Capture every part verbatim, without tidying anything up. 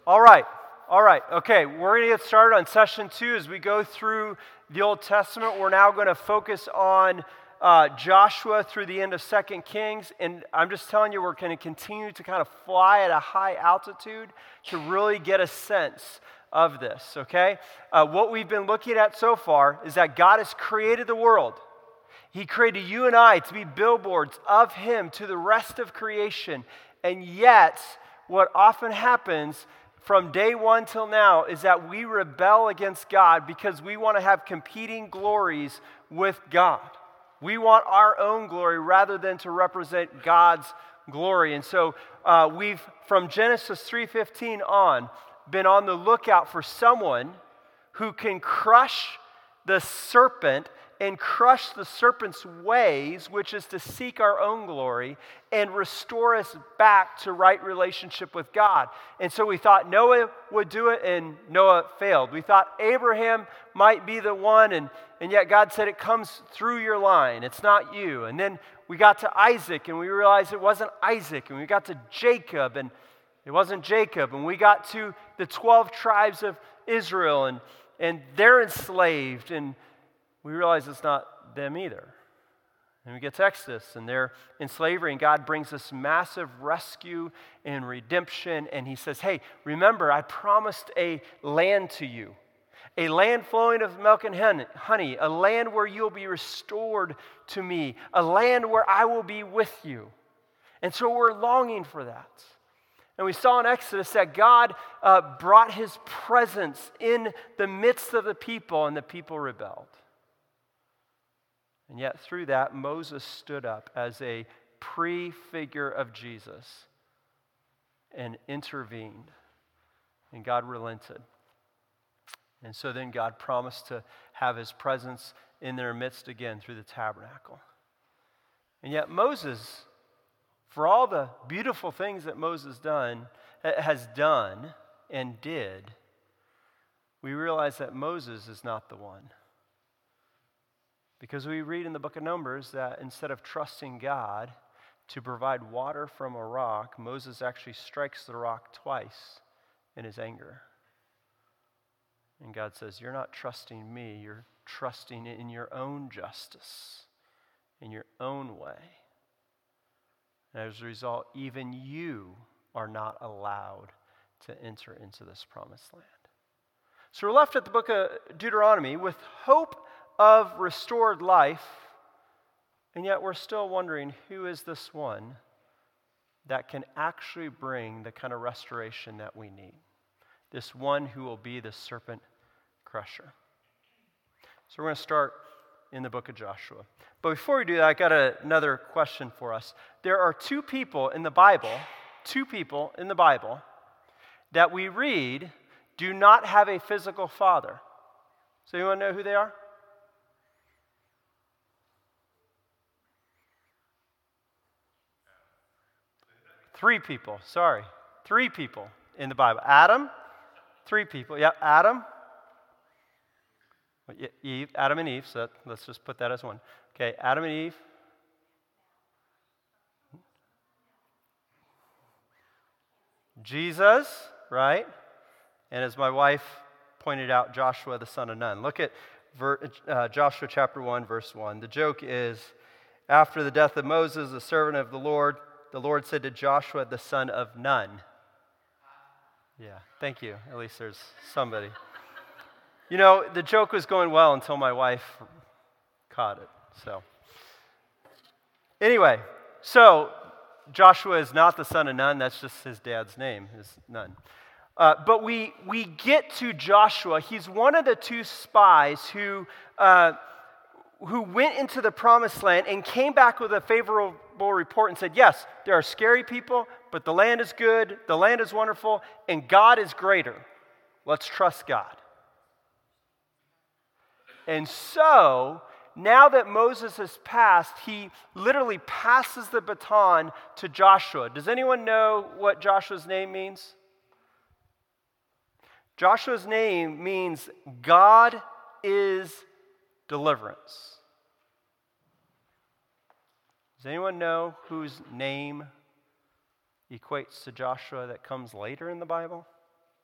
All right, all right, okay, we're going to get started on session two as we go through the Old Testament. We're now going to focus on uh, Joshua through the end of Second Kings, and I'm just telling you, we're going to continue to kind of fly at a high altitude to really get a sense of this, okay? Uh, what we've been looking at so far is that God has created the world. He created you and I to be billboards of Him to the rest of creation, and yet what often happens from day one till now is that we rebel against God because we want to have competing glories with God. We want our own glory rather than to represent God's glory. And so uh, we've, from Genesis three fifteen on, been on the lookout for someone who can crush the serpent and crush the serpent's ways, which is to seek our own glory, and restore us back to right relationship with God. And so we thought Noah would do it, and Noah failed. We thought Abraham might be the one, and, and yet God said it comes through your line. It's not you. And then we got to Isaac, and we realized it wasn't Isaac. And we got to Jacob, and it wasn't Jacob. And we got to the twelve tribes of Israel, and, and they're enslaved, and we realize it's not them either. And we get to Exodus, and they're in slavery, and God brings this massive rescue and redemption, and He says, hey, remember, I promised a land to you, a land flowing of milk and honey, a land where you'll be restored to me, a land where I will be with you. And so we're longing for that. And we saw in Exodus that God uh, brought His presence in the midst of the people, and the people rebelled. And yet through that, Moses stood up as a prefigure of Jesus and intervened. And God relented. And so then God promised to have His presence in their midst again through the tabernacle. And yet Moses, for all the beautiful things that Moses done, has done and did, we realize that Moses is not the one. Because we read in the book of Numbers that instead of trusting God to provide water from a rock, Moses actually strikes the rock twice in his anger. And God says, you're not trusting me, you're trusting in your own justice, in your own way. And as a result, even you are not allowed to enter into this promised land. So we're left at the book of Deuteronomy with hope of restored life, and yet we're still wondering, who is this one that can actually bring the kind of restoration that we need? This one who will be the serpent crusher. So we're going to start in the book of Joshua. But before we do that, I got a, another question for us. There are two people in the Bible, two people in the Bible that we read do not have a physical father. So you want to know who they are? Three people, sorry. Three people in the Bible. Adam, three people. Yeah, Adam, Eve, Adam and Eve, so that, let's just put that as one. Okay, Adam and Eve. Jesus, right? And as my wife pointed out, Joshua the son of Nun. Look at ver, uh, Joshua chapter one, verse one. The joke is, after the death of Moses, the servant of the Lord, the Lord said to Joshua, the son of Nun. Yeah, thank you. At least there's somebody. You know, the joke was going well until my wife caught it. So, anyway, so Joshua is not the son of Nun. That's just his dad's name, is Nun. Uh, but we we get to Joshua. He's one of the two spies who uh, who went into the promised land and came back with a favorable report and said, yes, there are scary people, but the land is good, the land is wonderful, and God is greater. Let's trust God. And so, now that Moses has passed, he literally passes the baton to Joshua. Does anyone know what Joshua's name means? Joshua's name means God is deliverance. Does anyone know whose name equates to Joshua that comes later in the Bible?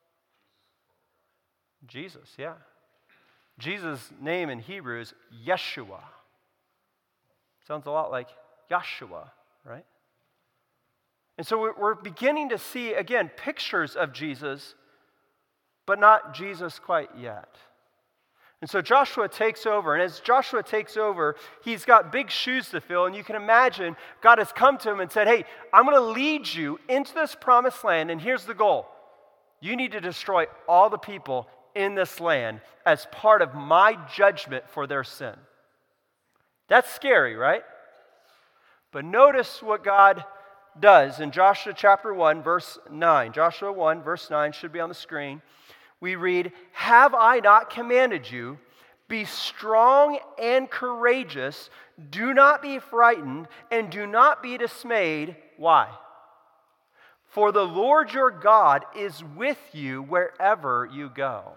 Jesus, yeah. Jesus' name in Hebrew is Yeshua. Sounds a lot like Yahshua, right? And so we're beginning to see, again, pictures of Jesus, but not Jesus quite yet. And so Joshua takes over, and as Joshua takes over, he's got big shoes to fill, and you can imagine God has come to him and said, hey, I'm going to lead you into this promised land, and here's the goal. You need to destroy all the people in this land as part of my judgment for their sin. That's scary, right? But notice what God does in Joshua chapter one, verse nine. Joshua one, verse nine should be on the screen. We read, have I not commanded you, be strong and courageous, do not be frightened, and do not be dismayed. Why? For the Lord your God is with you wherever you go.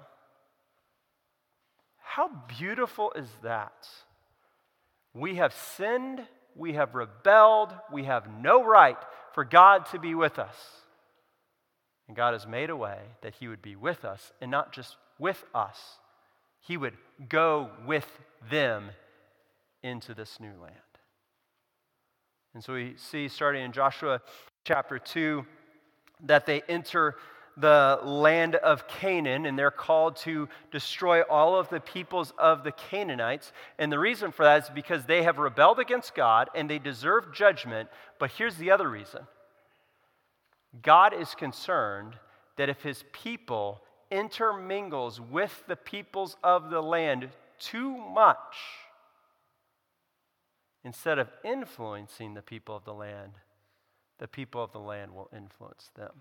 How beautiful is that? We have sinned, we have rebelled, we have no right for God to be with us. And God has made a way that he would be with us, and not just with us. He would go with them into this new land. And so we see, starting in Joshua chapter two, that they enter the land of Canaan, and they're called to destroy all of the peoples of the Canaanites. And the reason for that is because they have rebelled against God, and they deserve judgment. But here's the other reason. God is concerned that if his people intermingles with the peoples of the land too much, instead of influencing the people of the land, the people of the land will influence them.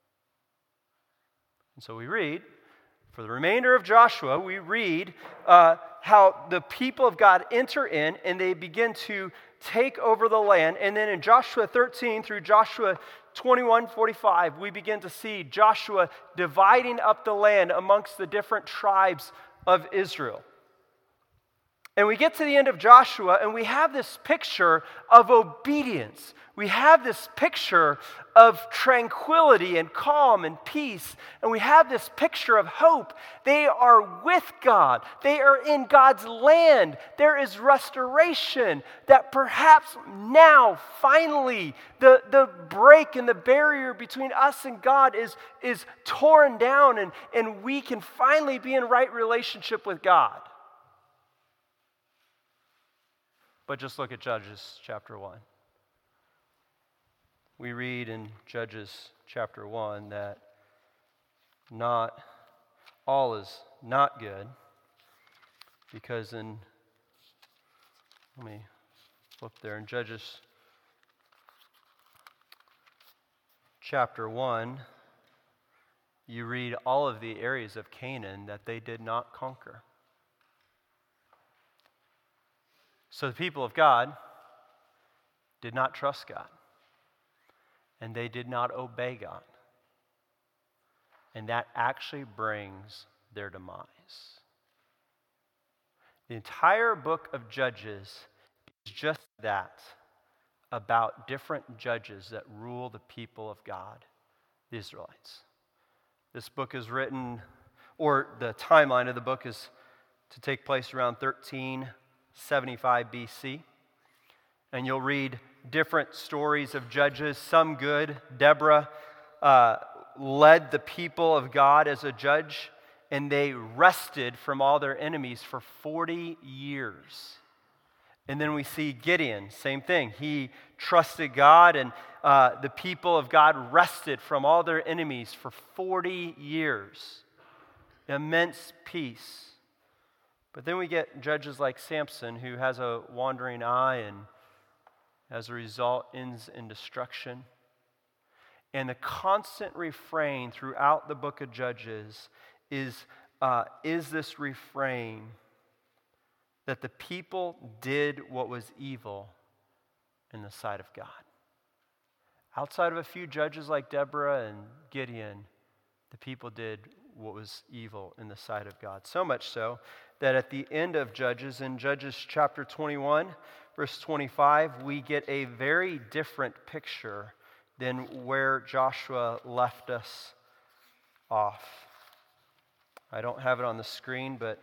And so we read, for the remainder of Joshua, we read uh, how the people of God enter in and they begin to take over the land. And then in Joshua thirteen through Joshua twenty-one forty-five, we begin to see Joshua dividing up the land amongst the different tribes of Israel. And we get to the end of Joshua, and we have this picture of obedience. We have this picture of tranquility and calm and peace. And we have this picture of hope. They are with God. They are in God's land. There is restoration that perhaps now, finally, the, the break and the barrier between us and God is, is torn down, and, and we can finally be in right relationship with God. But just look at Judges chapter one. We read in Judges chapter one that not all is not good, because in, let me flip there, in Judges chapter one, you read all of the areas of Canaan that they did not conquer. So the people of God did not trust God, and they did not obey God. And that actually brings their demise. The entire book of Judges is just that, about different judges that rule the people of God, the Israelites. This book is written, or the timeline of the book is to take place around thirteen seventy-five B C. And you'll read different stories of judges, some good. Deborah uh, led the people of God as a judge, and they rested from all their enemies for forty years. And then we see Gideon, same thing. He trusted God, and uh, the people of God rested from all their enemies for forty years. Immense peace. But then we get judges like Samson, who has a wandering eye and as a result ends in destruction. And the constant refrain throughout the book of Judges is, uh, is this refrain that the people did what was evil in the sight of God. Outside of a few judges like Deborah and Gideon, the people did what was evil in the sight of God. So much so that at the end of Judges, in Judges chapter twenty-one, verse twenty-five, we get a very different picture than where Joshua left us off. I don't have it on the screen, but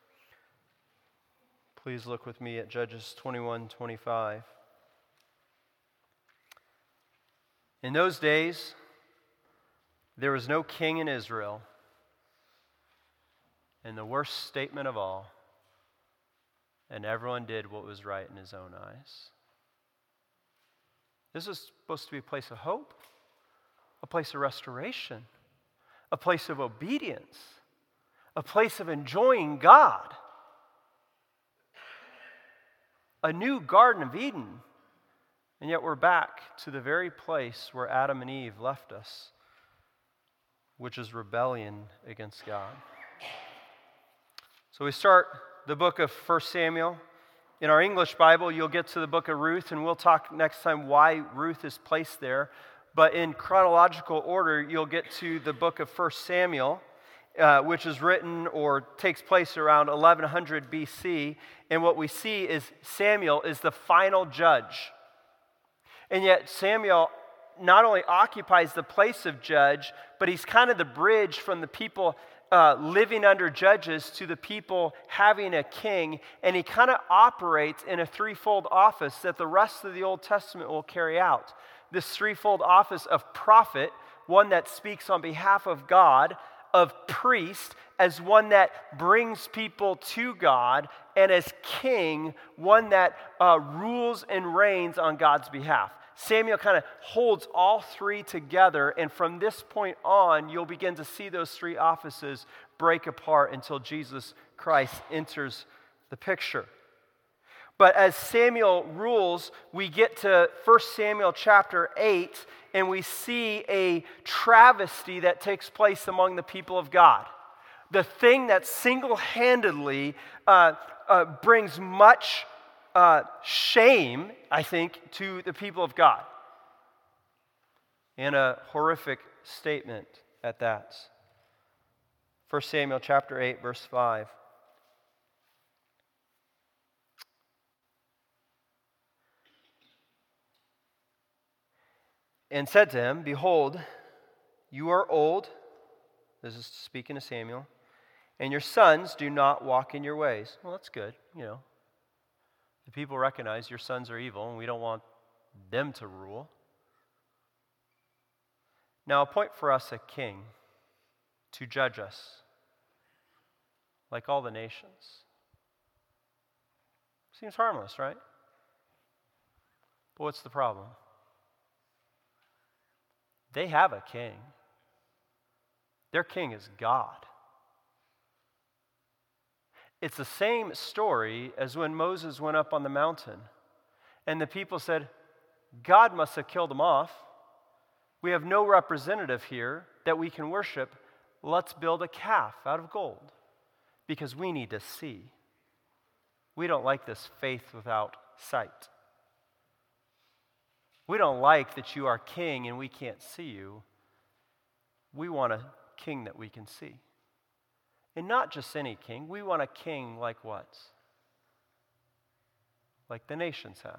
please look with me at Judges twenty-one twenty-five. In those days, there was no king in Israel, and the worst statement of all, and everyone did what was right in his own eyes. This is supposed to be a place of hope, a place of restoration, a place of obedience, a place of enjoying God, a new Garden of Eden. And yet we're back to the very place where Adam and Eve left us, which is rebellion against God. So we start the book of First Samuel. In our English Bible, you'll get to the book of Ruth, and we'll talk next time why Ruth is placed there. But in chronological order, you'll get to the book of First Samuel, uh, which is written or takes place around eleven hundred B C. And what we see is Samuel is the final judge. And yet Samuel not only occupies the place of judge, but he's kind of the bridge from the people uh, living under judges to the people having a king. And he kind of operates in a threefold office that the rest of the Old Testament will carry out. This threefold office of prophet, one that speaks on behalf of God, of priest, as one that brings people to God, and as king, one that uh, rules and reigns on God's behalf. Samuel kind of holds all three together, and from this point on, you'll begin to see those three offices break apart until Jesus Christ enters the picture. But as Samuel rules, we get to First Samuel chapter eight, and we see a travesty that takes place among the people of God. The thing that single-handedly uh, uh, brings much uh, shame, I think, to the people of God. And a horrific statement at that. First Samuel chapter eight, verse five. And said to him, Behold, you are old, this is speaking to Samuel, and your sons do not walk in your ways. Well, that's good, you know. The people recognize your sons are evil, and we don't want them to rule. Now appoint for us a king to judge us, like all the nations. Seems harmless, right? But what's the problem? They have a king. Their king is God. It's the same story as when Moses went up on the mountain and the people said, God must have killed them off. We have no representative here that we can worship. Let's build a calf out of gold because we need to see. We don't like this faith without sight. We don't like that you are king and we can't see you. We want a king that we can see. And not just any king. We want a king like what? Like the nations have.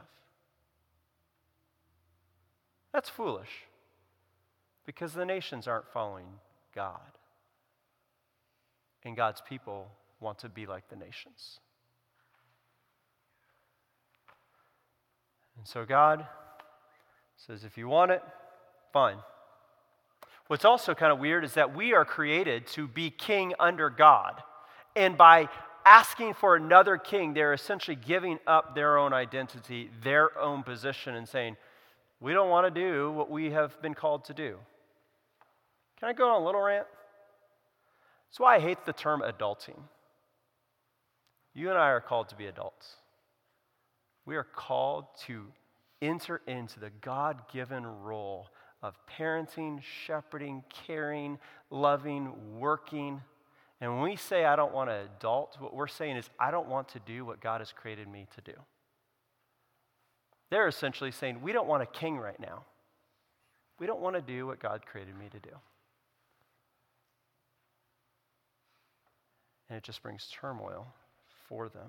That's foolish. Because the nations aren't following God. And God's people want to be like the nations. And so God says, if you want it, fine. What's also kind of weird is that we are created to be king under God. And by asking for another king, they're essentially giving up their own identity, their own position, and saying, we don't want to do what we have been called to do. Can I go on a little rant? That's why I hate the term adulting. You and I are called to be adults. We are called to enter into the God-given role of parenting, shepherding, caring, loving, working. And when we say, I don't want to adult, what we're saying is, I don't want to do what God has created me to do. They're essentially saying, we don't want a king right now. We don't want to do what God created me to do. And it just brings turmoil for them.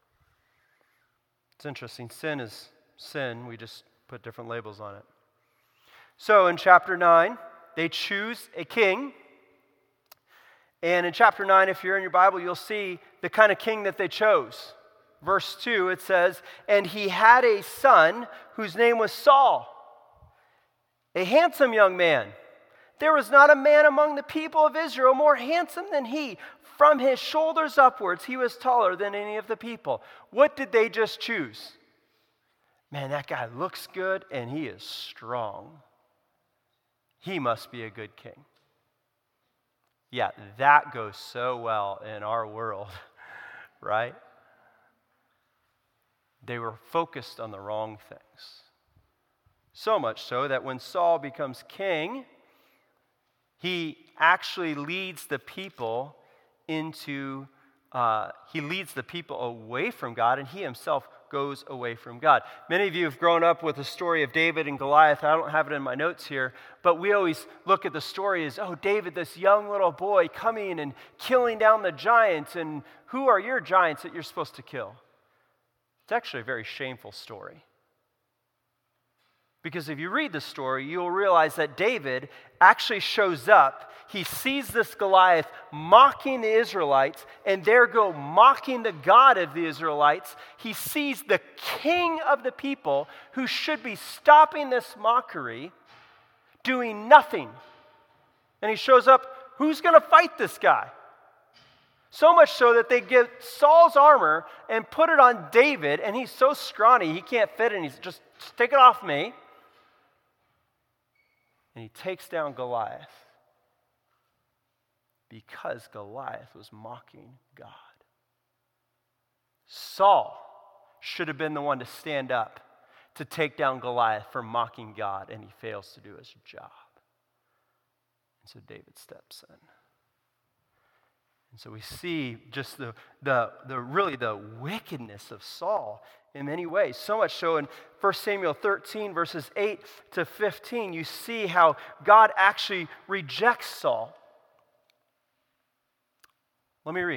It's interesting. Sin is sin. We just put different labels on it. So in chapter nine, they choose a king. And in chapter nine, if you're in your Bible, you'll see the kind of king that they chose. Verse two, it says, "And he had a son whose name was Saul, a handsome young man. There was not a man among the people of Israel more handsome than he. From his shoulders upwards, he was taller than any of the people." What did they just choose? Man, that guy looks good and he is strong. He must be a good king. Yeah, that goes so well in our world, right? They were focused on the wrong things. So much so that when Saul becomes king, he actually leads the people into, uh, he leads the people away from God, and he himself goes away from God. Many of you have grown up with the story of David and Goliath. I don't have it in my notes here, but we always look at the story as, oh, David, this young little boy coming and killing down the giants, and who are your giants that you're supposed to kill? It's actually a very shameful story. Because if you read the story, you'll realize that David actually shows up. He sees this Goliath mocking the Israelites, and there go mocking the God of the Israelites. He sees the king of the people who should be stopping this mockery, doing nothing. And he shows up, who's going to fight this guy? So much so that they get Saul's armor and put it on David, and he's so scrawny, he can't fit it, and he's just, just take it off me. And he takes down Goliath because Goliath was mocking God. Saul should have been the one to stand up to take down Goliath for mocking God, and he fails to do his job. And so David steps in. And so we see just the, the, the really the wickedness of Saul in many ways. So much so in First Samuel thirteen, verses eight to fifteen, you see how God actually rejects Saul. Let me read.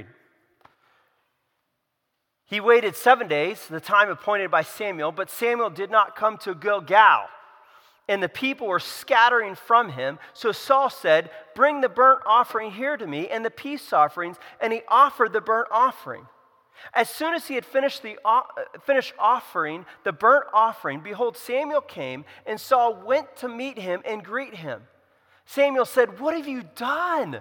"He waited seven days, the time appointed by Samuel, but Samuel did not come to Gilgal, and the people were scattering from him. So Saul said, 'Bring the burnt offering here to me, and the peace offerings,' and he offered the burnt offering. As soon as he had finished the uh, finished offering the burnt offering, behold, Samuel came, and Saul went to meet him and greet him. Samuel said, 'What have you done?'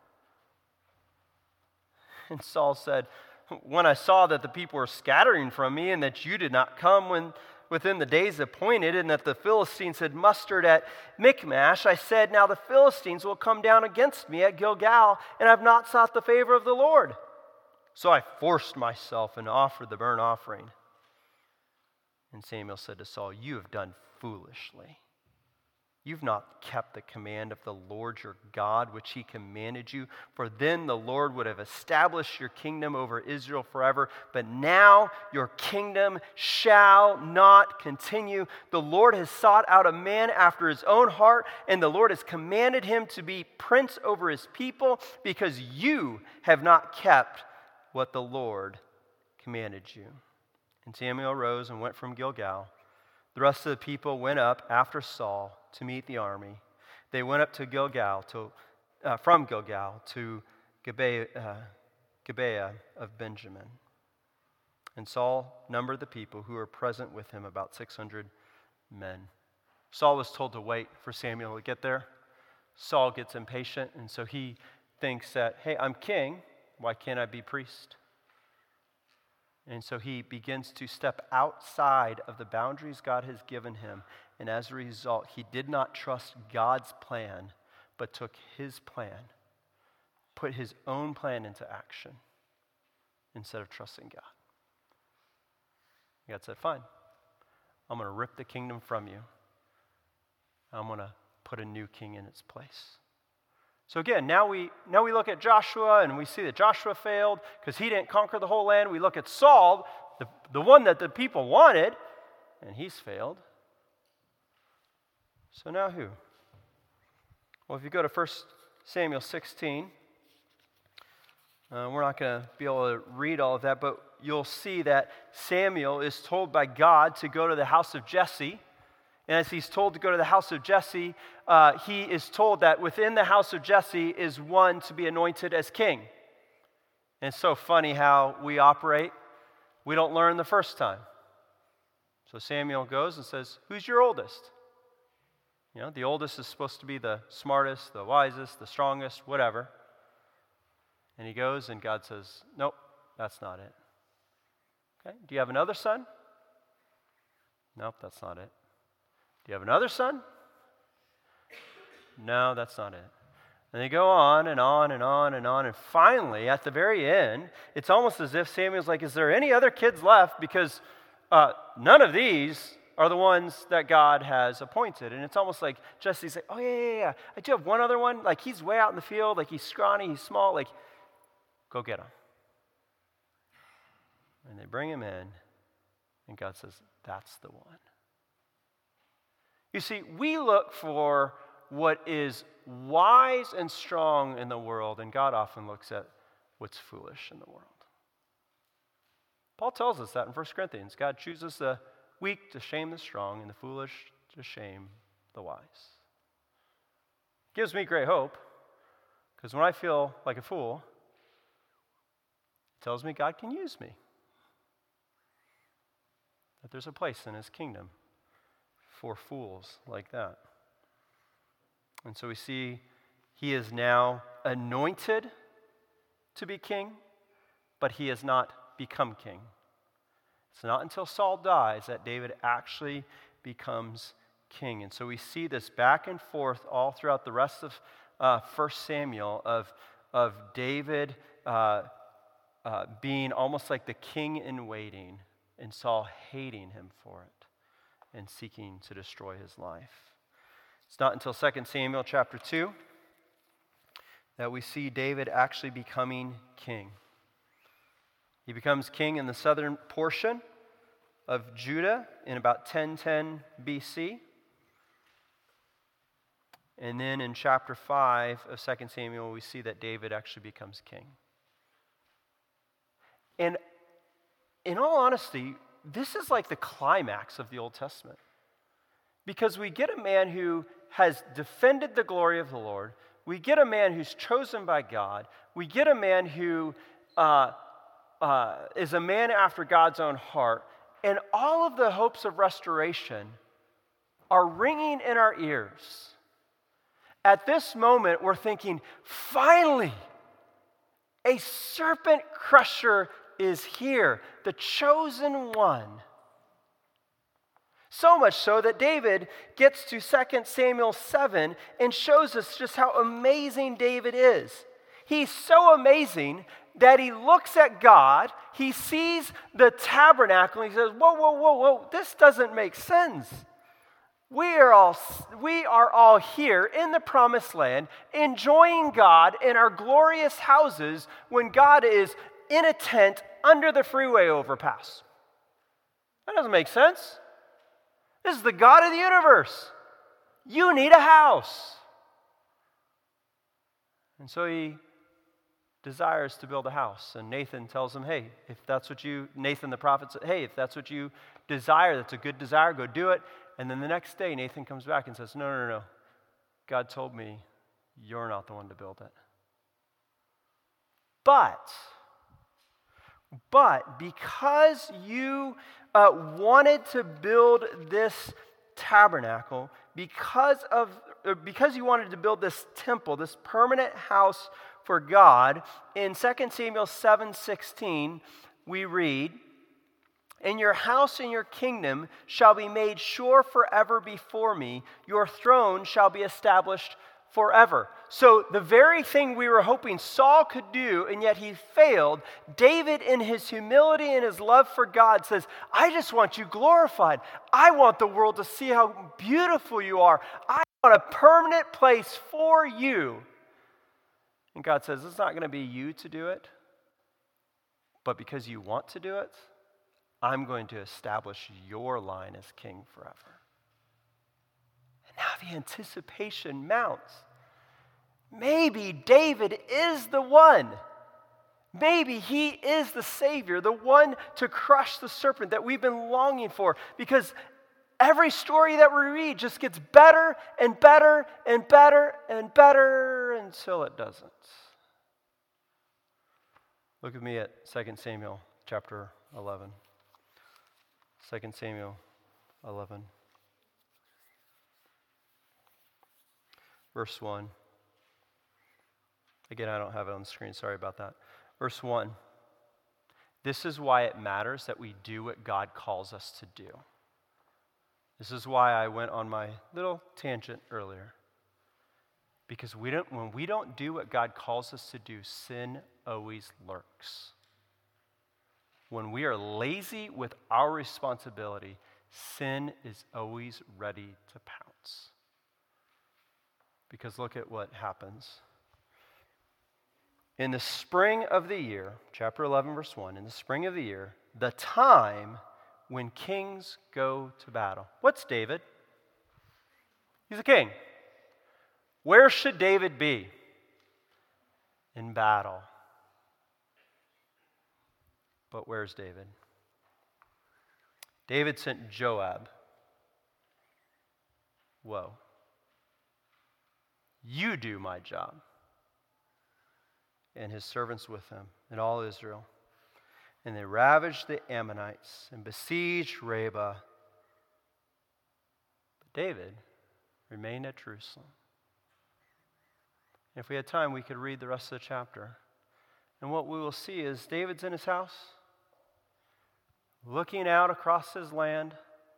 And Saul said, 'When I saw that the people were scattering from me, and that you did not come when within the days appointed, and that the Philistines had mustered at Michmash, I said, now the Philistines will come down against me at Gilgal, and I have not sought the favor of the Lord. So I forced myself and offered the burnt offering.' And Samuel said to Saul, 'You have done foolishly. You've not kept the command of the Lord your God, which he commanded you, for then the Lord would have established your kingdom over Israel forever. But now your kingdom shall not continue. The Lord has sought out a man after his own heart, and the Lord has commanded him to be prince over his people, because you have not kept what the Lord commanded you.' And Samuel rose and went from Gilgal. The rest of the people went up after Saul to meet the army. They went up to Gilgal, to, uh, from Gilgal to Gibeah, uh, Gibeah of Benjamin. And Saul numbered the people who were present with him, about six hundred men." Saul was told to wait for Samuel to get there. Saul gets impatient, and so he thinks that, hey, I'm king, why can't I be priest? And so he begins to step outside of the boundaries God has given him. And as a result, he did not trust God's plan, but took his plan, put his own plan into action instead of trusting God. God said, fine, I'm going to rip the kingdom from you. I'm going to put a new king in its place. So again, now we now we look at Joshua, and we see that Joshua failed because he didn't conquer the whole land. We look at Saul, the, the one that the people wanted, and he's failed. So now who? Well, if you go to First Samuel sixteen, uh, we're not going to be able to read all of that, but you'll see that Samuel is told by God to go to the house of Jesse And as he's told to go to the house of Jesse, uh, he is told that within the house of Jesse is one to be anointed as king. And it's so funny how we operate. We don't learn the first time. So Samuel goes and says, who's your oldest? You know, the oldest is supposed to be the smartest, the wisest, the strongest, whatever. And he goes and God says, nope, that's not it. Okay, do you have another son? Nope, that's not it. Do you have another son? No, that's not it. And they go on and on and on and on. And finally, at the very end, it's almost as if Samuel's like, is there any other kids left? Because uh, none of these are the ones that God has appointed. And it's almost like Jesse's like, oh, yeah, yeah, yeah. I do have one other one. Like, he's way out in the field. Like, he's scrawny. He's small. Like, go get him. And they bring him in. And God says, that's the one. You see, we look for what is wise and strong in the world, and God often looks at what's foolish in the world. Paul tells us that in First Corinthians. God chooses the weak to shame the strong, and the foolish to shame the wise. Gives me great hope, because when I feel like a fool, it tells me God can use me. That there's a place in his kingdom for fools like that. And so we see he is now anointed to be king, but he has not become king. It's not until Saul dies that David actually becomes king. And so we see this back and forth all throughout the rest of uh, First Samuel of, of David uh, uh, being almost like the king in waiting and Saul hating him for it and seeking to destroy his life. It's not until Second Samuel chapter two that we see David actually becoming king. He becomes king in the southern portion of Judah in about ten ten B C. And then in chapter five of Second Samuel, we see that David actually becomes king. And in all honesty, this is like the climax of the Old Testament. Because we get a man who has defended the glory of the Lord. We get a man who's chosen by God. We get a man who uh, uh, is a man after God's own heart. And all of the hopes of restoration are ringing in our ears. At this moment, we're thinking, finally, a serpent crusher is here, the chosen one. So much so that David gets to Second Samuel seven and shows us just how amazing David is. He's so amazing that he looks at God, he sees the tabernacle, and he says, whoa, whoa, whoa, whoa, this doesn't make sense. We are all, we are all here in the promised land, enjoying God in our glorious houses when God is in a tent under the freeway overpass. That doesn't make sense. This is the God of the universe. You need a house. And so he desires to build a house. And Nathan tells him, hey, if that's what you, Nathan the prophet said, hey, if that's what you desire, that's a good desire, go do it. And then the next day, Nathan comes back and says, no, no, no, God told me you're not the one to build it. But, but because you uh, wanted to build this tabernacle, because of, uh, because you wanted to build this temple, this permanent house for God, in Second Samuel seven sixteen, we read, and your house and your kingdom shall be made sure forever before me. Your throne shall be established forever. So the very thing we were hoping Saul could do, and yet he failed, David in his humility and his love for God says, I just want you glorified. I want the world to see how beautiful you are. I want a permanent place for you. And God says, it's not going to be you to do it, but because you want to do it, I'm going to establish your line as king forever. And now the anticipation mounts. Maybe David is the one. Maybe he is the Savior, the one to crush the serpent that we've been longing for. Because every story that we read just gets better and better and better and better until it doesn't. Look at me at Second Samuel chapter eleven. Second Samuel eleven. Verse one. Again, I don't have it on the screen. Sorry about that. Verse one. This is why it matters that we do what God calls us to do. This is why I went on my little tangent earlier. Because we don't, when we don't do what God calls us to do, sin always lurks. When we are lazy with our responsibility, sin is always ready to pounce. Because look at what happens. In the spring of the year, chapter eleven, verse one, in the spring of the year, the time when kings go to battle. What's David? He's a king. Where should David be? In battle. But where's David? David sent Joab. Whoa. You do my job. And his servants with him, and all Israel. And they ravaged the Ammonites and besieged Rabbah. But David remained at Jerusalem. And if we had time, we could read the rest of the chapter. And what we will see is David's in his house, looking out across his land,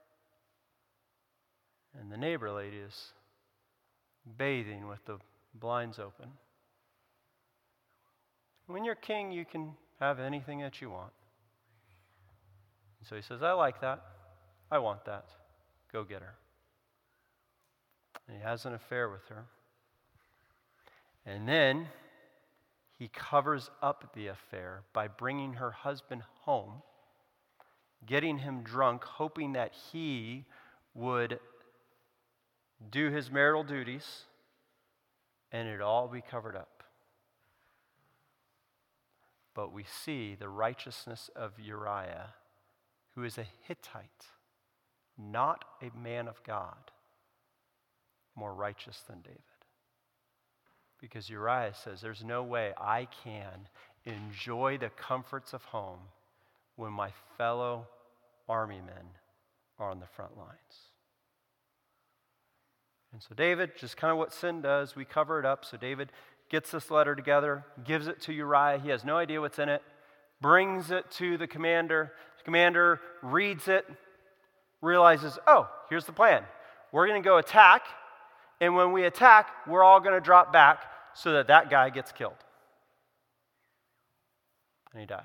and the neighbor lady is bathing with the blinds open. When you're king, you can have anything that you want. And so he says, I like that. I want that. Go get her. And he has an affair with her. And then he covers up the affair by bringing her husband home, getting him drunk, hoping that he would do his marital duties, and it'd all be covered up. But we see the righteousness of Uriah, who is a Hittite, not a man of God, more righteous than David. Because Uriah says, there's no way I can enjoy the comforts of home when my fellow army men are on the front lines. And so David, just kind of what sin does, we cover it up. So David gets this letter together, gives it to Uriah. He has no idea what's in it, brings it to the commander. The commander reads it, realizes, oh, here's the plan. We're going to go attack, and when we attack, we're all going to drop back so that that guy gets killed. And he dies.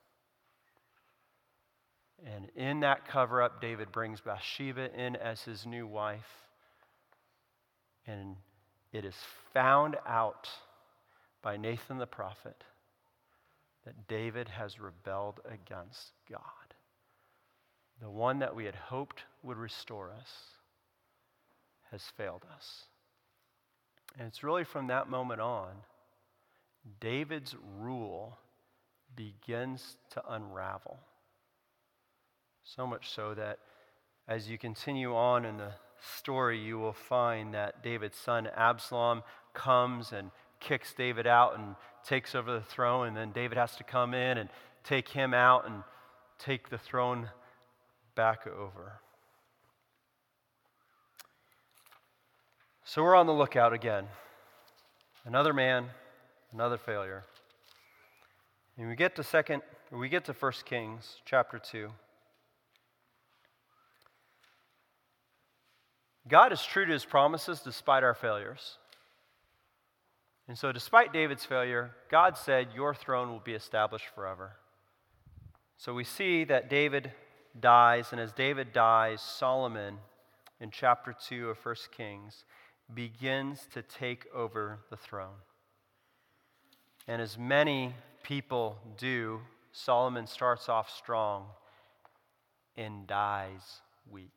And in that cover-up, David brings Bathsheba in as his new wife, and it is found out by Nathan the prophet that David has rebelled against God. The one that we had hoped would restore us has failed us. And it's really from that moment on, David's rule begins to unravel. So much so that as you continue on in the story, you will find that David's son Absalom comes and kicks David out and takes over the throne, and then David has to come in and take him out and take the throne back over. So we're on the lookout again. Another man, another failure. And we get to second, we get to First Kings chapter two. God is true to his promises despite our failures. And so despite David's failure, God said, your throne will be established forever. So we see that David dies, and as David dies, Solomon, in chapter two of First Kings, begins to take over the throne. And as many people do, Solomon starts off strong and dies weak.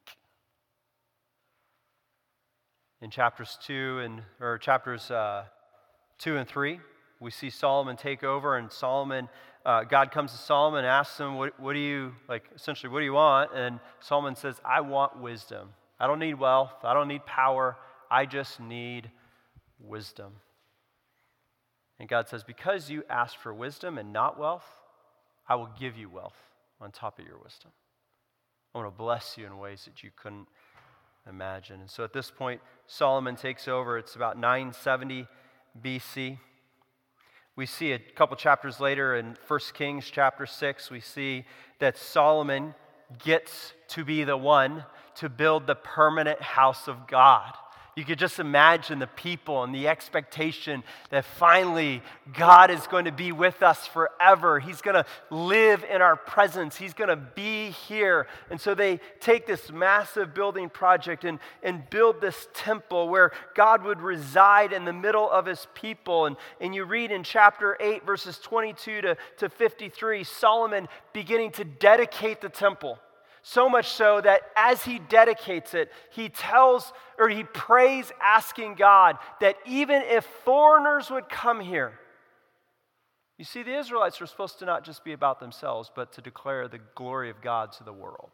In chapters two and or chapters uh, two and three, we see Solomon take over, and Solomon, uh, God comes to Solomon and asks him, what, what do you, like, essentially, what do you want? And Solomon says, I want wisdom. I don't need wealth. I don't need power. I just need wisdom. And God says, because you asked for wisdom and not wealth, I will give you wealth on top of your wisdom. I want to bless you in ways that you couldn't imagine. And so at this point, Solomon takes over. It's about nine seventy B C. We see a couple chapters later in First Kings chapter six, we see that Solomon gets to be the one to build the permanent house of God. You could just imagine the people and the expectation that finally God is going to be with us forever. He's going to live in our presence. He's going to be here. And so they take this massive building project and, and build this temple where God would reside in the middle of his people. And, and you read in chapter eight, verses twenty-two to, to fifty-three, Solomon beginning to dedicate the temple. So much so that as he dedicates it, he tells or he prays asking God that even if foreigners would come here, you see, the Israelites were supposed to not just be about themselves, but to declare the glory of God to the world.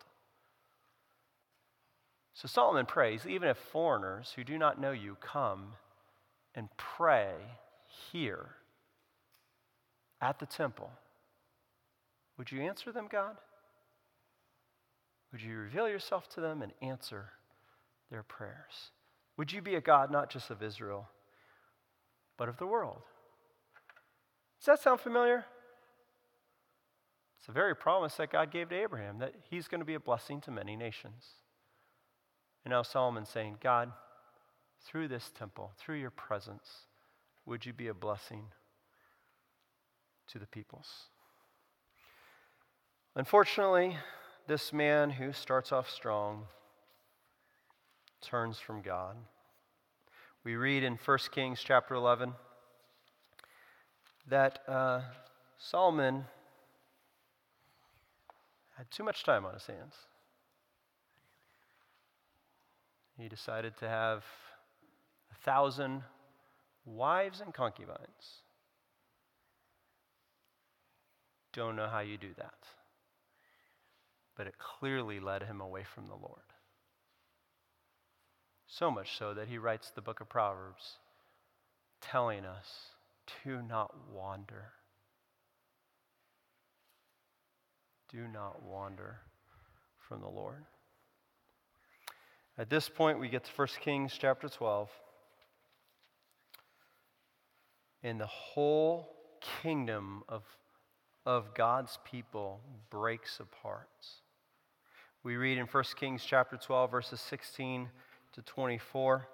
So Solomon prays, even if foreigners who do not know you come and pray here at the temple, would you answer them, God? Would you reveal yourself to them and answer their prayers? Would you be a God not just of Israel, but of the world? Does that sound familiar? It's the very promise that God gave to Abraham, that he's going to be a blessing to many nations. And now Solomon's saying, God, through this temple, through your presence, would you be a blessing to the peoples? Unfortunately, this man who starts off strong turns from God. We read in First Kings chapter eleven that uh, Solomon had too much time on his hands. He decided to have a thousand wives and concubines. Don't know how you do that. But it clearly led him away from the Lord. So much so that he writes the book of Proverbs telling us, do not wander. Do not wander from the Lord. At this point, we get to First Kings chapter twelve. And the whole kingdom of, of God's people breaks apart. We read in First Kings chapter twelve, verses sixteen to twenty-four.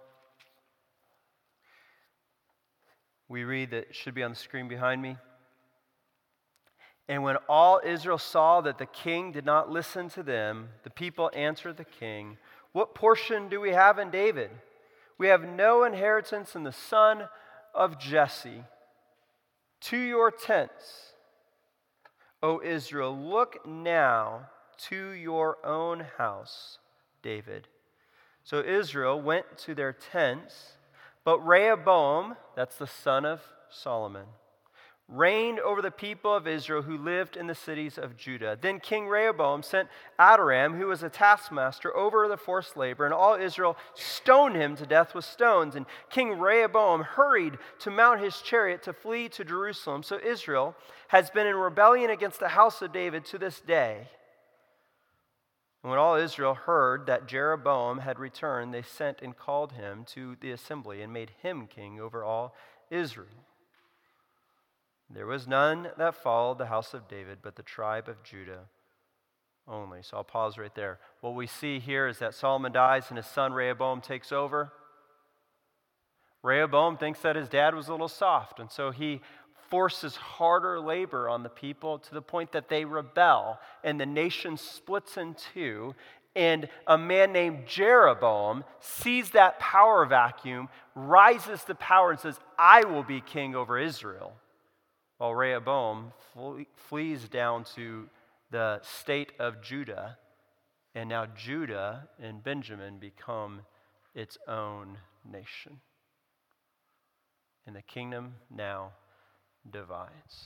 We read that it should be on the screen behind me. And when all Israel saw that the king did not listen to them, the people answered the king, what portion do we have in David? We have no inheritance in the son of Jesse. To your tents, O Israel, look now to your own house, David. So Israel went to their tents, but Rehoboam, that's the son of Solomon, reigned over the people of Israel who lived in the cities of Judah. Then King Rehoboam sent Adoram, who was a taskmaster, over the forced labor, and all Israel stoned him to death with stones. And King Rehoboam hurried to mount his chariot to flee to Jerusalem. So Israel has been in rebellion against the house of David to this day. And when all Israel heard that Jeroboam had returned, they sent and called him to the assembly and made him king over all Israel. There was none that followed the house of David, but the tribe of Judah only. So I'll pause right there. What we see here is that Solomon dies and his son Rehoboam takes over. Rehoboam thinks that his dad was a little soft, and so he forces harder labor on the people to the point that they rebel, and the nation splits in two, and a man named Jeroboam sees that power vacuum, rises to power, and says, I will be king over Israel. While Rehoboam flees down to the state of Judah, and now Judah and Benjamin become its own nation. And the kingdom now divides.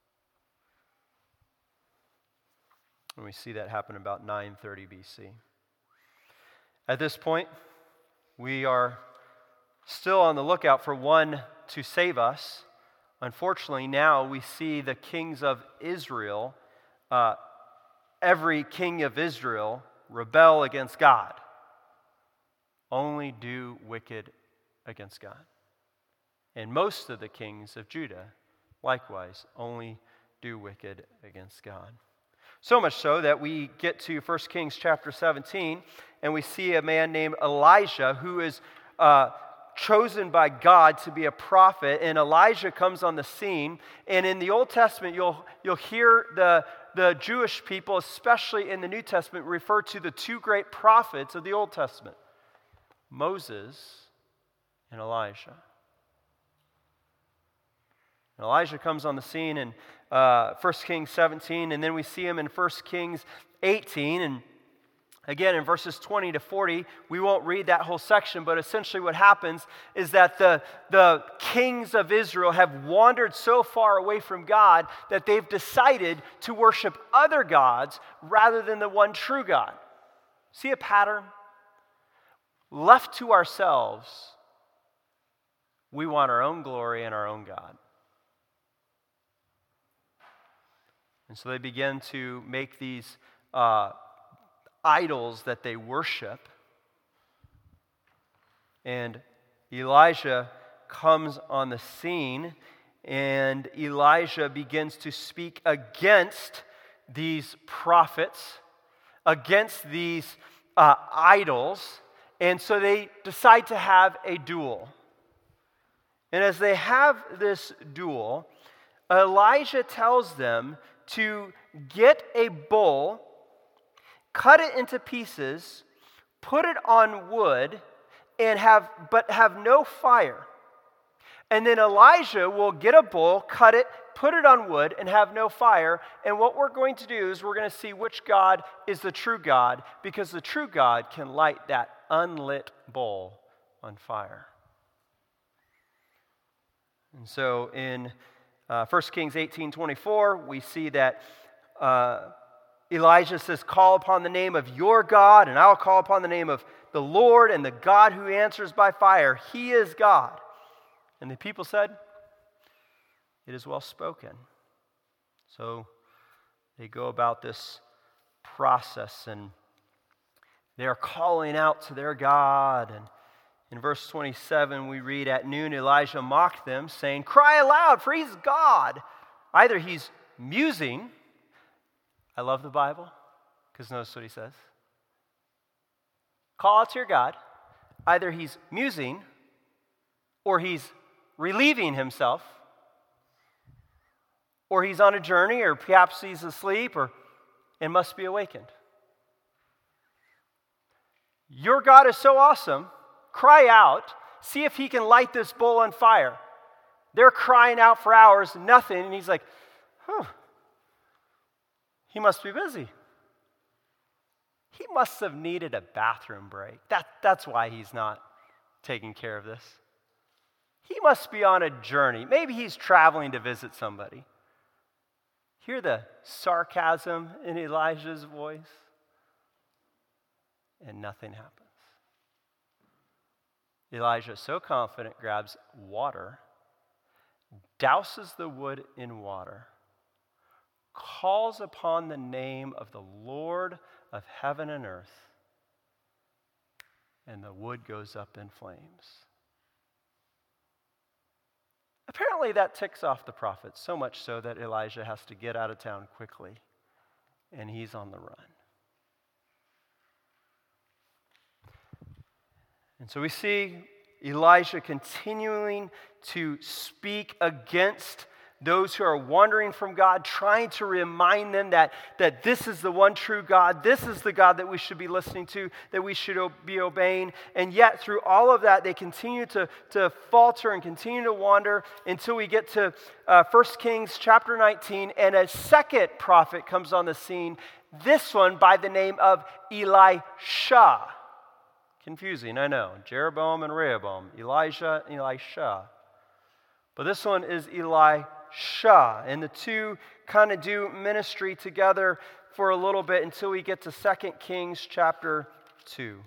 And we see that happen about nine thirty B C. At this point, we are still on the lookout for one to save us. Unfortunately, now we see the kings of Israel, uh, every king of Israel, rebel against God, only do wicked against God. And most of the kings of Judah, likewise, only do wicked against God. So much so that we get to First Kings chapter seventeen, and we see a man named Elijah who is uh, chosen by God to be a prophet, and Elijah comes on the scene. And in the Old Testament, you'll you'll hear the the Jewish people, especially in the New Testament, refer to the two great prophets of the Old Testament, Moses and Elijah. And Elijah comes on the scene in uh, First Kings seventeen, and then we see him in First Kings eighteen, and again, in verses twenty to forty, we won't read that whole section, but essentially what happens is that the, the kings of Israel have wandered so far away from God that they've decided to worship other gods rather than the one true God. See a pattern? Left to ourselves, we want our own glory and our own God. And so they begin to make these uh, idols that they worship. And Elijah comes on the scene, and Elijah begins to speak against these prophets, against these uh, idols, and so they decide to have a duel. And as they have this duel, Elijah tells them to get a bull, cut it into pieces, put it on wood, and have but have no fire. And then Elijah will get a bull, cut it, put it on wood, and have no fire. And what we're going to do is we're going to see which God is the true God, because the true God can light that unlit bull on fire. And so in uh, First Kings eighteen twenty-four, we see that uh, Elijah says, "Call upon the name of your God, and I'll call upon the name of the Lord, and the God who answers by fire. He is God." And the people said, "It is well spoken." So they go about this process, and they are calling out to their God. And in verse twenty-seven, we read, "At noon Elijah mocked them, saying, 'Cry aloud, for he's God.'" Either he's musing. I love the Bible, because notice what he says. Call out to your God. Either he's musing, or he's relieving himself, or he's on a journey, or perhaps he's asleep, or and must be awakened. Your God is so awesome. Cry out. See if he can light this bull on fire. They're crying out for hours, nothing, and he's like, huh. He must be busy. He must have needed a bathroom break. That, that's why he's not taking care of this. He must be on a journey. Maybe he's traveling to visit somebody. Hear the sarcasm in Elijah's voice? And nothing happens. Elijah is so confident, grabs water, douses the wood in water, calls upon the name of the Lord of heaven and earth, and the wood goes up in flames. Apparently that ticks off the prophet, so much so that Elijah has to get out of town quickly, and he's on the run. And so we see Elijah continuing to speak against those who are wandering from God, trying to remind them that, that this is the one true God, this is the God that we should be listening to, that we should be obeying. And yet, through all of that, they continue to, to falter and continue to wander until we get to uh, First Kings chapter nineteen, and a second prophet comes on the scene, this one by the name of Elisha. Confusing, I know. Jeroboam and Rehoboam, Elijah and Elisha. But this one is Elisha. Elisha. And the two kind of do ministry together for a little bit until we get to Second Kings chapter two.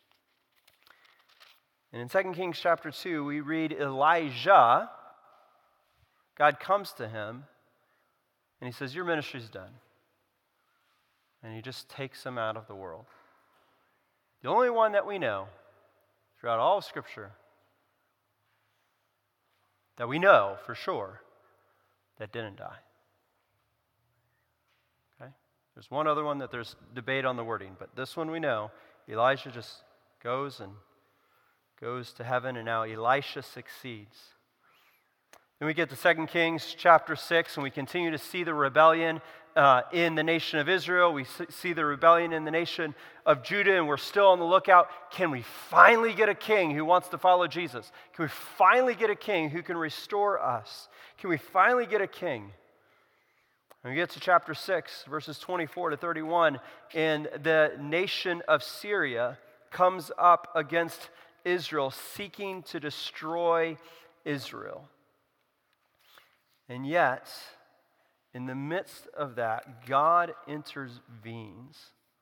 And in Second Kings chapter two, we read Elijah, God comes to him, and he says, your ministry's done. And he just takes him out of the world. The only one that we know throughout all of Scripture, that we know for sure, that didn't die. Okay? There's one other one that there's debate on the wording, but this one we know. Elijah just goes and goes to heaven, and now Elisha succeeds. Then we get to Second Kings chapter six, and we continue to see the rebellion uh, in the nation of Israel. We see the rebellion in the nation of Judah, and we're still on the lookout. Can we finally get a king who wants to follow Jesus? Can we finally get a king who can restore us? Can we finally get a king? And we get to chapter six, verses twenty-four to thirty-one, and the nation of Syria comes up against Israel, seeking to destroy Israel. And yet, in the midst of that, God intervenes.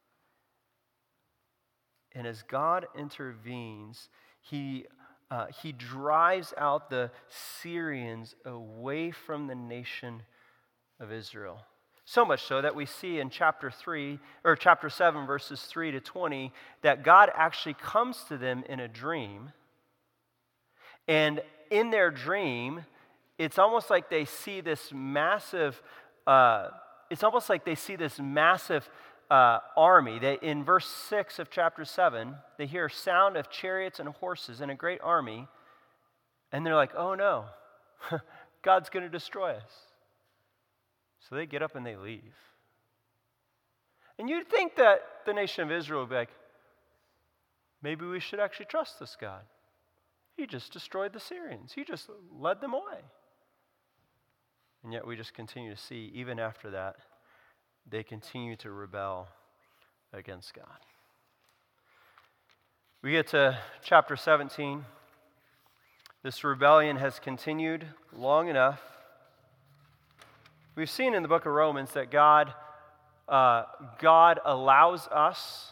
And as God intervenes, he, uh, he drives out the Syrians away from the nation of Israel. So much so that we see in chapter three, or chapter seven, verses three to twenty, that God actually comes to them in a dream. And in their dream, it's almost like they see this massive, uh, it's almost like they see this massive uh, army. They, in verse six of chapter seven, they hear a sound of chariots and horses and a great army, and they're like, oh no, God's going to destroy us. So they get up and they leave. And you'd think that the nation of Israel would be like, maybe we should actually trust this God. He just destroyed the Syrians. He just led them away. And yet we just continue to see, even after that, they continue to rebel against God. We get to chapter seventeen. This rebellion has continued long enough. We've seen in the book of Romans that God, uh, God allows us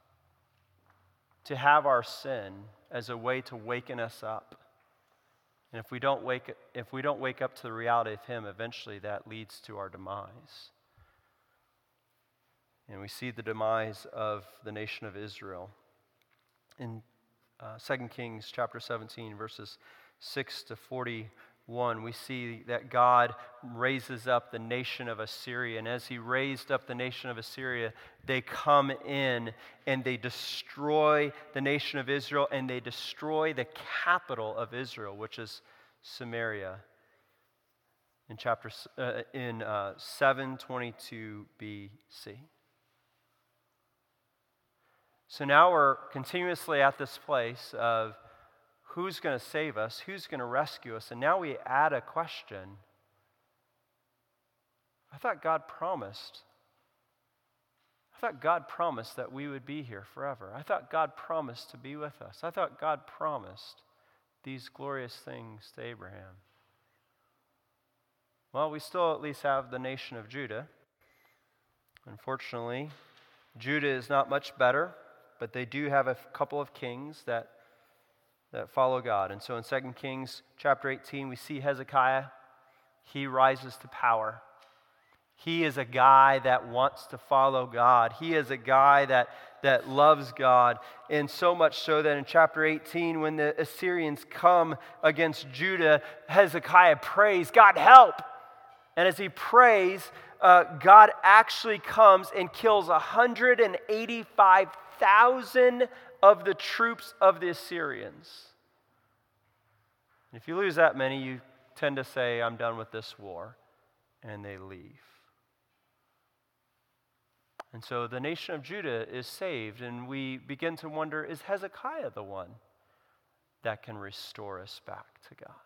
to have our sin as a way to waken us up. And if we don't wake, if we don't wake up to the reality of Him, eventually that leads to our demise. And we see the demise of the nation of Israel in uh, Second Kings chapter seventeen, verses six to forty-one. We see that God raises up the nation of Assyria. And as He raised up the nation of Assyria, they come in and they destroy the nation of Israel, and they destroy the capital of Israel, which is Samaria. In chapter uh, in uh, seven twenty-two B C. So now we're continuously at this place of who's going to save us, who's going to rescue us, and now we add a question. I thought God promised. I thought God promised that we would be here forever. I thought God promised to be with us. I thought God promised these glorious things to Abraham. Well, we still at least have the nation of Judah. Unfortunately, Judah is not much better, but they do have a couple of kings that, that follow God. And so in Second Kings chapter eighteen, we see Hezekiah. He rises to power. He is a guy that wants to follow God. He is a guy that, that loves God. And so much so that in chapter eighteen, when the Assyrians come against Judah, Hezekiah prays, God help! And as he prays, uh, God actually comes and kills one hundred eighty-five thousand of the troops of the Assyrians. And if you lose that many, you tend to say, I'm done with this war. And they leave. And so the nation of Judah is saved, and we begin to wonder, is Hezekiah the one that can restore us back to God?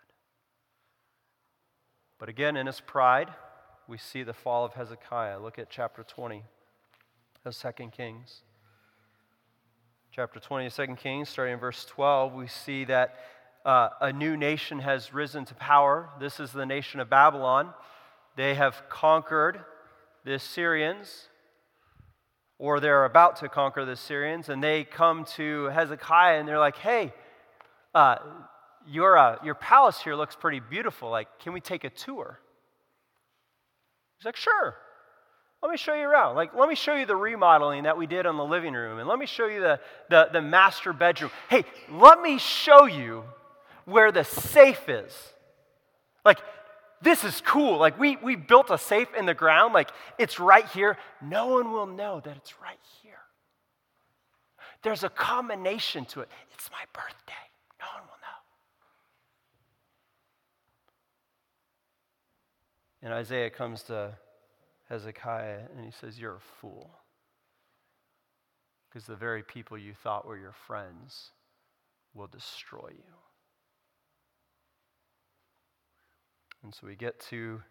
But again, in his pride, we see the fall of Hezekiah. Look at chapter twenty of Second Kings. Chapter twenty of Second Kings, starting in verse twelve, we see that uh, a new nation has risen to power. This is the nation of Babylon. They have conquered the Assyrians, or they're about to conquer the Assyrians, and they come to Hezekiah and they're like, hey, uh, your, uh, your palace here looks pretty beautiful. Like, can we take a tour? He's like, sure. Let me show you around. Like, let me show you the remodeling that we did on the living room, and let me show you the, the, the master bedroom. Hey, let me show you where the safe is. Like, this is cool. Like, we, we built a safe in the ground. Like, it's right here. No one will know that it's right here. There's a combination to it. It's my birthday. No one will know. And Isaiah comes to Hezekiah and he says, you're a fool. Because the very people you thought were your friends will destroy you. And so we get to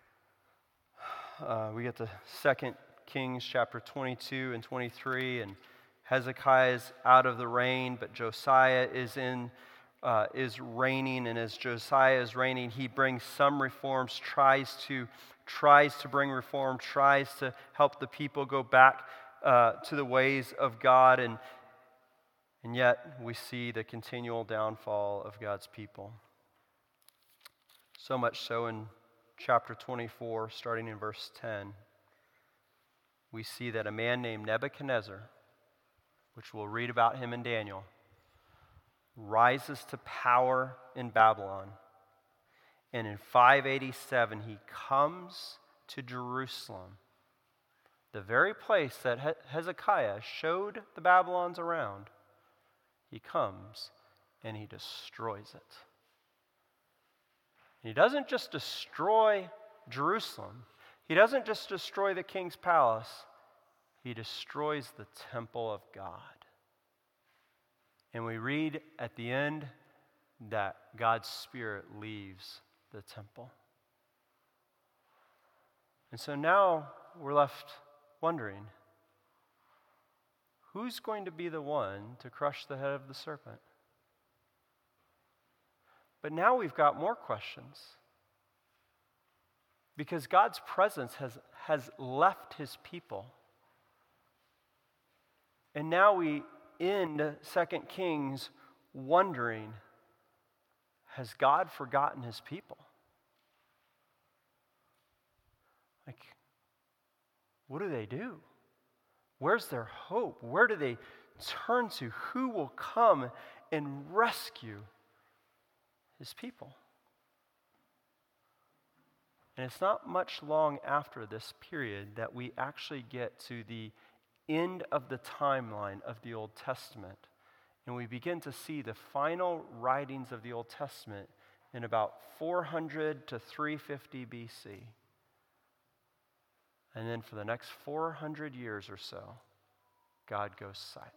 uh, we get to Second Kings chapter twenty-two and twenty-three, and Hezekiah is out of the reign, but Josiah is in uh, is reigning, and as Josiah is reigning, he brings some reforms, tries to tries to bring reform, tries to help the people go back uh, to the ways of God, and and yet we see the continual downfall of God's people. So much so in chapter twenty-four, starting in verse ten, we see that a man named Nebuchadnezzar, which we'll read about him in Daniel, rises to power in Babylon. And in five eighty-seven, he comes to Jerusalem, the very place that Hezekiah showed the Babylons around. He comes and he destroys it. He doesn't just destroy Jerusalem. He doesn't just destroy the king's palace. He destroys the temple of God. And we read at the end that God's Spirit leaves the temple. And so now we're left wondering, who's going to be the one to crush the head of the serpent? But now we've got more questions. Because God's presence has, has left his people. And now we end Second Kings wondering, has God forgotten his people? Like, what do they do? Where's their hope? Where do they turn to? Who will come and rescue his people? And it's not much long after this period that we actually get to the end of the timeline of the Old Testament. And we begin to see the final writings of the Old Testament in about four hundred to three fifty B C. And then for the next four hundred years or so, God goes silent.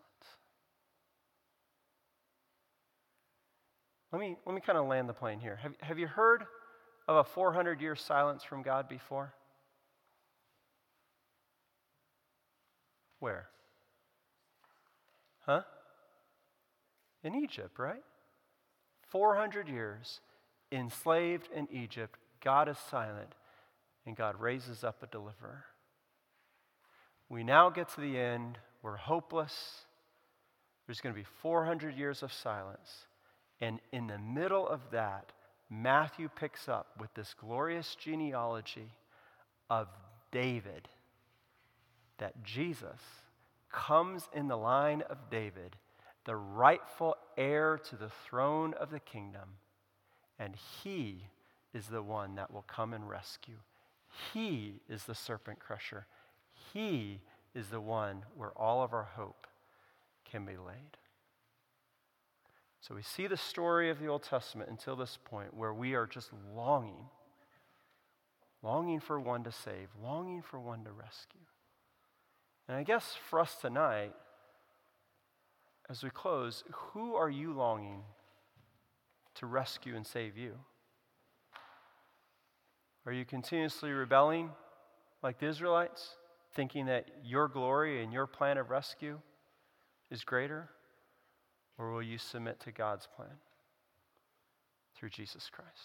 Let me, let me kind of land the plane here. Have, have you heard of a four hundred year silence from God before? Where? Huh? In Egypt, right? four hundred years enslaved in Egypt. God is silent, and God raises up a deliverer. We now get to the end. We're hopeless. There's going to be four hundred years of silence. And in the middle of that, Matthew picks up with this glorious genealogy of David, that Jesus comes in the line of David, the rightful heir to the throne of the kingdom, and he is the one that will come and rescue. He is the serpent crusher. He is the one where all of our hope can be laid. So we see the story of the Old Testament until this point where we are just longing, longing for one to save, longing for one to rescue. And I guess for us tonight, as we close, who are you longing to rescue and save you? Are you continuously rebelling like the Israelites, thinking that your glory and your plan of rescue is greater? Or will you submit to God's plan? through Jesus Christ.